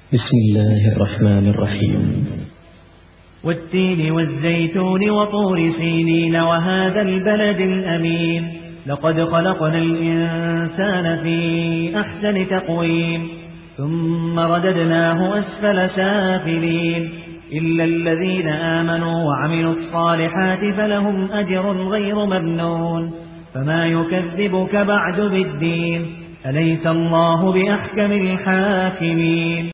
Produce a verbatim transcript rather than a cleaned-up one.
بسم الله الرحمن الرحيم. والتين والزيتون وطور سينين وهذا البلد الأمين لقد خلقنا الإنسان في أحسن تقويم ثم رددناه أسفل سافلين إلا الذين آمنوا وعملوا الصالحات فلهم أجر غير ممنون فما يكذبك بعد بالدين أليس الله بأحكم الحاكمين.